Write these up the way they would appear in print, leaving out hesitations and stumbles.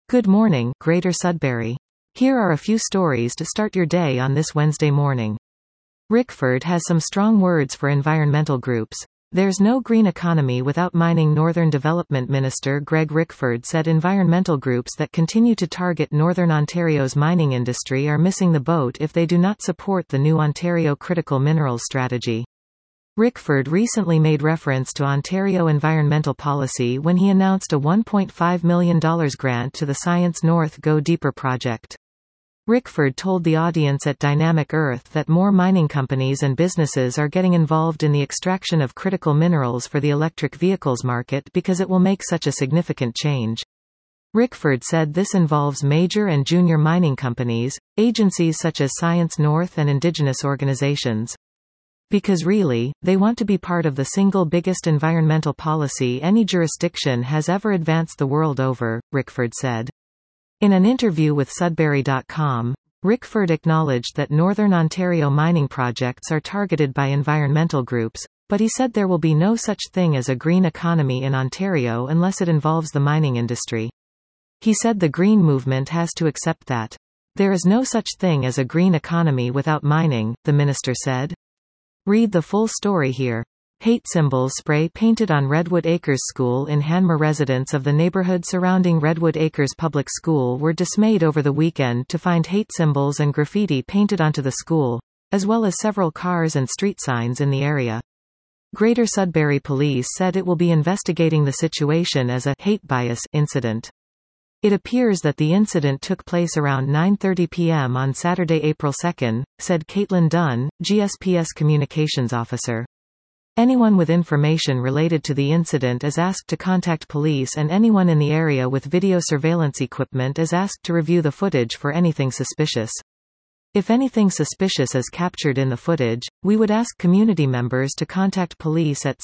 Good morning, Greater Sudbury. Here are a few stories to start your day on this Wednesday morning. Rickford has some strong words for environmental groups. There's no green economy without mining. Northern Development Minister Greg Rickford said environmental groups that continue to target Northern Ontario's mining industry are missing the boat if they do not support the new Ontario Critical Minerals Strategy. Rickford recently made reference to Ontario environmental policy when he announced a $1.5 million grant to the Science North Go Deeper project. Rickford told the audience at Dynamic Earth that more mining companies and businesses are getting involved in the extraction of critical minerals for the electric vehicles market because it will make such a significant change. Rickford said this involves major and junior mining companies, agencies such as Science North and Indigenous organizations. Because really, they want to be part of the single biggest environmental policy any jurisdiction has ever advanced the world over, Rickford said. In an interview with Sudbury.com, Rickford acknowledged that Northern Ontario mining projects are targeted by environmental groups, but he said there will be no such thing as a green economy in Ontario unless it involves the mining industry. He said the green movement has to accept that. There is no such thing as a green economy without mining, the minister said. Read the full story here. Hate symbols spray painted on Redwood Acres School in Hanmer. Residents of the neighborhood surrounding Redwood Acres Public School were dismayed over the weekend to find hate symbols and graffiti painted onto the school, as well as several cars and street signs in the area. Greater Sudbury Police said it will be investigating the situation as a hate bias incident. It appears that the incident took place around 9:30 p.m. on Saturday, April 2, said Caitlin Dunn, GSPS Communications Officer. Anyone with information related to the incident is asked to contact police, and anyone in the area with video surveillance equipment is asked to review the footage for anything suspicious. If anything suspicious is captured in the footage, we would ask community members to contact police at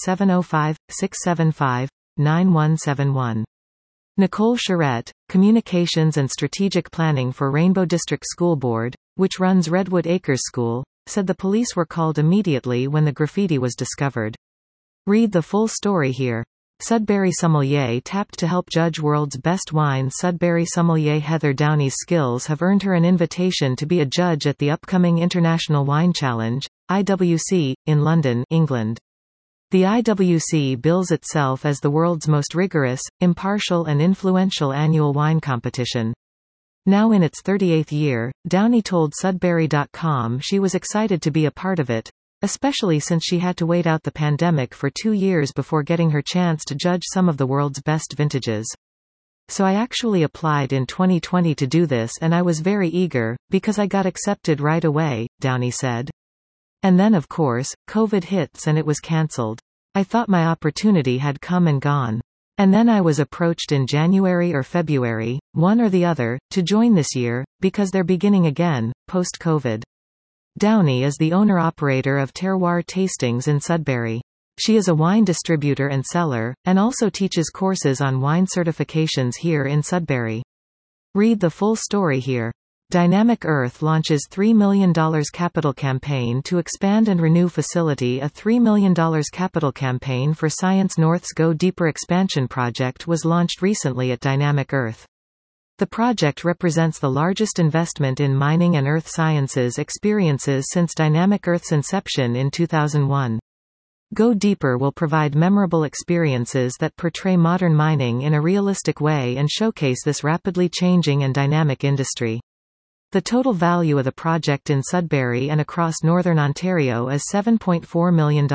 705-675-9171. Nicole Charette, Communications and Strategic Planning for Rainbow District School Board, which runs Redwood Acres School, said the police were called immediately when the graffiti was discovered. Read the full story here. Sudbury sommelier tapped to help judge world's best wine. Sudbury sommelier Heather Downey's skills have earned her an invitation to be a judge at the upcoming International Wine Challenge, IWC, in London, England. The IWC bills itself as the world's most rigorous, impartial and influential annual wine competition. Now in its 38th year, Downey told Sudbury.com she was excited to be a part of it, especially since she had to wait out the pandemic for 2 years before getting her chance to judge some of the world's best vintages. So I actually applied in 2020 to do this, and I was very eager, because I got accepted right away, Downey said. And then of course, COVID hits and it was cancelled. I thought my opportunity had come and gone. And then I was approached in January or February, one or the other, to join this year, because they're beginning again, post-COVID. Downey is the owner-operator of Terroir Tastings in Sudbury. She is a wine distributor and seller, and also teaches courses on wine certifications here in Sudbury. Read the full story here. Dynamic Earth launches $3 million capital campaign to expand and renew facility. A $3 million capital campaign for Science North's Go Deeper expansion project was launched recently at Dynamic Earth. The project represents the largest investment in mining and earth sciences experiences since Dynamic Earth's inception in 2001. Go Deeper will provide memorable experiences that portray modern mining in a realistic way and showcase this rapidly changing and dynamic industry. The total value of the project in Sudbury and across Northern Ontario is $7.4 million.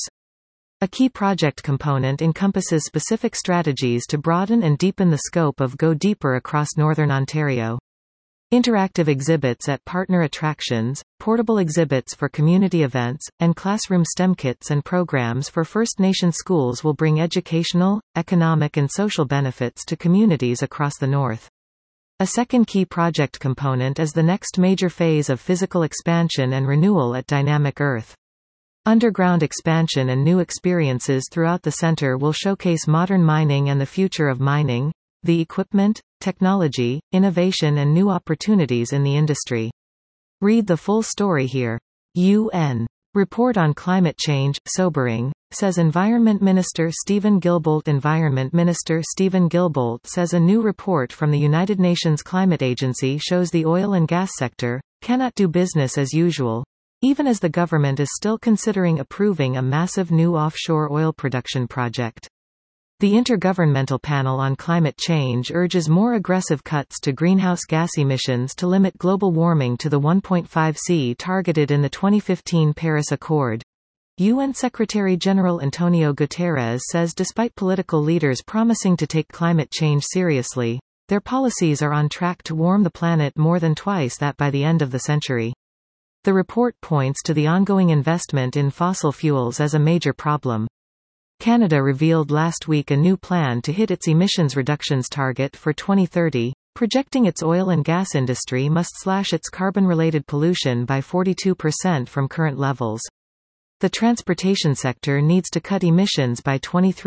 A key project component encompasses specific strategies to broaden and deepen the scope of Go Deeper across Northern Ontario. Interactive exhibits at partner attractions, portable exhibits for community events, and classroom STEM kits and programs for First Nation schools will bring educational, economic and social benefits to communities across the North. A second key project component is the next major phase of physical expansion and renewal at Dynamic Earth. Underground expansion and new experiences throughout the center will showcase modern mining and the future of mining, the equipment, technology, innovation and new opportunities in the industry. Read the full story here. UN. Report on climate change, sobering, says Environment Minister Stephen Guilbeault. Environment Minister Stephen Guilbeault says a new report from the United Nations Climate Agency shows the oil and gas sector cannot do business as usual, even as the government is still considering approving a massive new offshore oil production project. The Intergovernmental Panel on Climate Change urges more aggressive cuts to greenhouse gas emissions to limit global warming to the 1.5°C targeted in the 2015 Paris Accord. UN Secretary-General Antonio Guterres says despite political leaders promising to take climate change seriously, their policies are on track to warm the planet more than twice that by the end of the century. The report points to the ongoing investment in fossil fuels as a major problem. Canada revealed last week a new plan to hit its emissions reductions target for 2030, projecting its oil and gas industry must slash its carbon-related pollution by 42% from current levels. The transportation sector needs to cut emissions by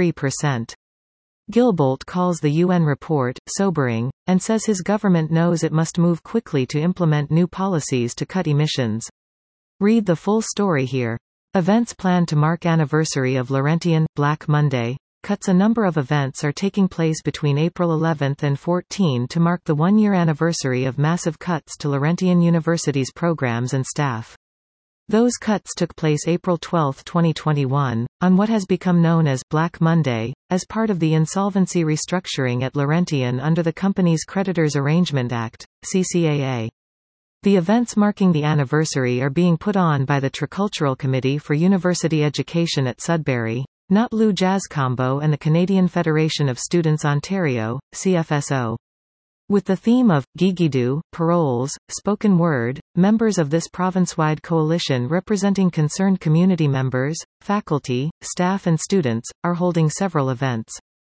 23%. Guilbeault calls the UN report sobering, and says his government knows it must move quickly to implement new policies to cut emissions. Read the full story here. Events planned to mark anniversary of Laurentian, Black Monday. A number of events are taking place between April 11 and 14 to mark the one-year anniversary of massive cuts to Laurentian University's programs and staff. Those cuts took place April 12, 2021, on what has become known as Black Monday, as part of the insolvency restructuring at Laurentian under the company's Creditors Arrangement Act, CCAA. The events marking the anniversary are being put on by the Tricultural Committee for University Education at Sudbury, Not Lou Jazz Combo and the Canadian Federation of Students Ontario, CFSO. With the theme of Gigidu, paroles, spoken word, members of this province-wide coalition representing concerned community members, faculty, staff and students, are holding several events.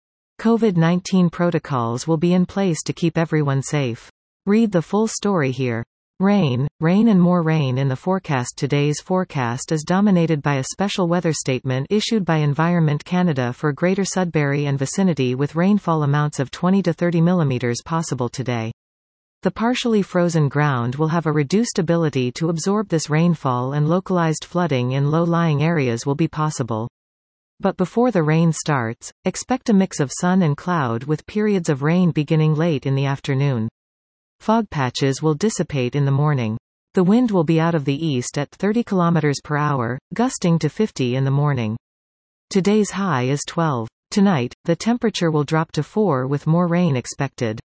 COVID-19 protocols will be in place to keep everyone safe. Read the full story here. Rain and more rain in the forecast. Today's forecast is dominated by a special weather statement issued by Environment Canada for Greater Sudbury and vicinity with rainfall amounts of 20 to 30 mm possible today. The partially frozen ground will have a reduced ability to absorb this rainfall and localized flooding in low-lying areas will be possible. But before the rain starts, expect a mix of sun and cloud with periods of rain beginning late in the afternoon. Fog patches will dissipate in the morning. The wind will be out of the east at 30 km per hour, gusting to 50 in the morning. Today's high is 12. Tonight, the temperature will drop to 4 with more rain expected.